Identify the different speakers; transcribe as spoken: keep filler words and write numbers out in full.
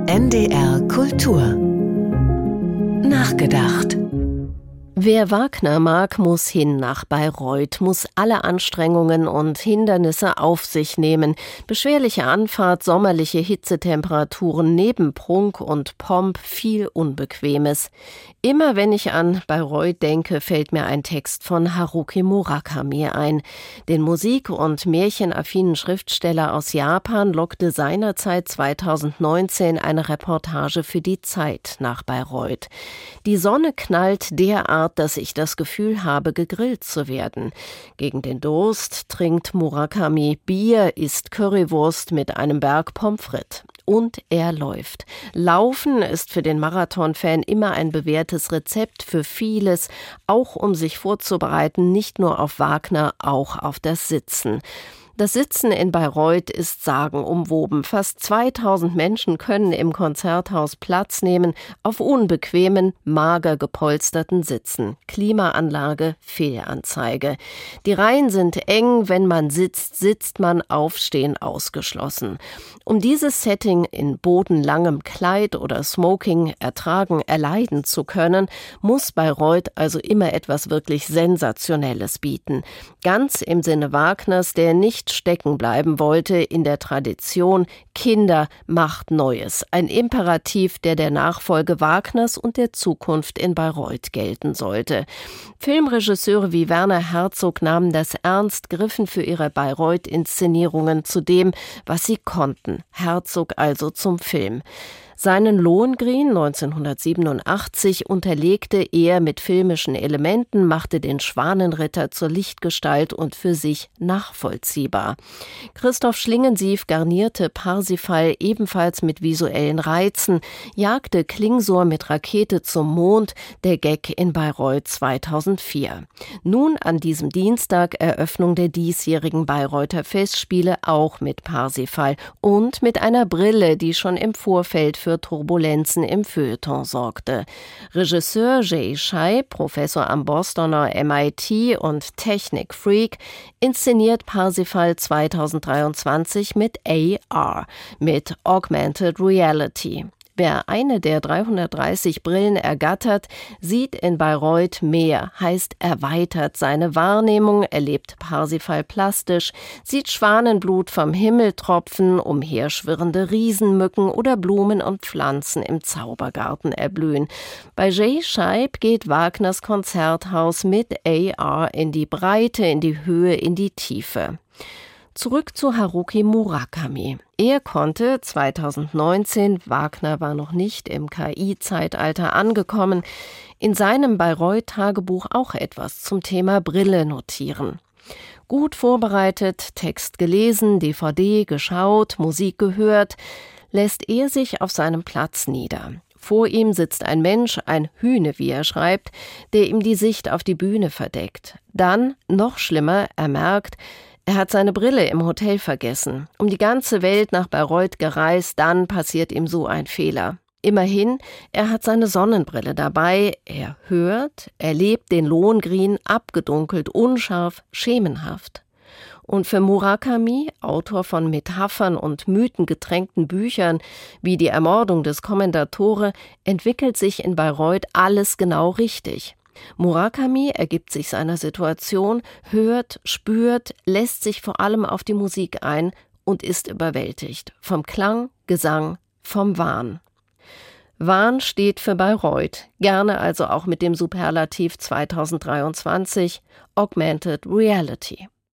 Speaker 1: N D R Kultur Nachgedacht.
Speaker 2: Wer Wagner mag, muss hin nach Bayreuth, muss alle Anstrengungen und Hindernisse auf sich nehmen. Beschwerliche Anfahrt, sommerliche Hitzetemperaturen, neben Prunk und Pomp viel Unbequemes. Immer wenn ich an Bayreuth denke, fällt mir ein Text von Haruki Murakami ein. Den musik- und märchenaffinen Schriftsteller aus Japan lockte seinerzeit zweitausendneunzehn eine Reportage für die Zeit nach Bayreuth. Die Sonne knallt derart, dass ich das Gefühl habe, gegrillt zu werden. Gegen den Durst trinkt Murakami Bier, isst Currywurst mit einem Berg Pommes frites. Und er läuft. Laufen ist für den Marathon-Fan immer ein bewährtes Rezept für vieles, auch um sich vorzubereiten, nicht nur auf Wagner, auch auf das Sitzen. Das Sitzen in Bayreuth ist sagenumwoben. Fast zweitausend Menschen können im Konzerthaus Platz nehmen, auf unbequemen, mager gepolsterten Sitzen. Klimaanlage, Fehlanzeige. Die Reihen sind eng, wenn man sitzt, sitzt man, Aufstehen ausgeschlossen. Um dieses Setting in bodenlangem Kleid oder Smoking ertragen, erleiden zu können, muss Bayreuth also immer etwas wirklich Sensationelles bieten. Ganz im Sinne Wagners, der nicht stecken bleiben wollte in der Tradition Kinder macht Neues. Ein Imperativ, der der Nachfolge Wagners und der Zukunft in Bayreuth gelten sollte. Filmregisseure wie Werner Herzog nahmen das ernst, griffen für ihre Bayreuth-Inszenierungen zu dem, was sie konnten. Herzog also zum Film. Seinen Lohengrin neunzehnhundertsiebenundachtzig unterlegte er mit filmischen Elementen, machte den Schwanenritter zur Lichtgestalt und für sich nachvollziehbar. Christoph Schlingensief garnierte Parsifal ebenfalls mit visuellen Reizen, jagte Klingsor mit Rakete zum Mond, der Gag in Bayreuth zweitausendvier. Nun an diesem Dienstag Eröffnung der diesjährigen Bayreuther Festspiele, auch mit Parsifal und mit einer Brille, die schon im Vorfeld für Turbulenzen im Feuilleton sorgte. Regisseur Jay Shai, Professor am Bostoner M I T und Technikfreak, inszeniert Parsifal zweitausenddreiundzwanzig mit A R, mit Augmented Reality. Wer eine der dreihundertdreißig Brillen ergattert, sieht in Bayreuth mehr, heißt erweitert seine Wahrnehmung, erlebt Parsifal plastisch, sieht Schwanenblut vom Himmel tropfen, umherschwirrende Riesenmücken oder Blumen und Pflanzen im Zaubergarten erblühen. Bei Jay Scheib geht Wagners Konzerthaus mit A R in die Breite, in die Höhe, in die Tiefe. Zurück zu Haruki Murakami. Er konnte zweitausendneunzehn, Wagner war noch nicht im K I-Zeitalter angekommen, in seinem Bayreuth-Tagebuch auch etwas zum Thema Brille notieren. Gut vorbereitet, Text gelesen, D V D geschaut, Musik gehört, lässt er sich auf seinem Platz nieder. Vor ihm sitzt ein Mensch, ein Hühne, wie er schreibt, der ihm die Sicht auf die Bühne verdeckt. Dann, noch schlimmer, er merkt, er hat seine Brille im Hotel vergessen. Um die ganze Welt nach Bayreuth gereist, dann passiert ihm so ein Fehler. Immerhin, er hat seine Sonnenbrille dabei, er hört, erlebt den Lohengrin, abgedunkelt, unscharf, schemenhaft. Und für Murakami, Autor von Metaphern und mythengetränkten Büchern wie Die Ermordung des Commendatore, entwickelt sich in Bayreuth alles genau richtig. Murakami ergibt sich seiner Situation, hört, spürt, lässt sich vor allem auf die Musik ein und ist überwältigt. Vom Klang, Gesang, vom Wahn. Wahn steht für Bayreuth, gerne also auch mit dem Superlativ zweitausenddreiundzwanzig, Augmented Reality.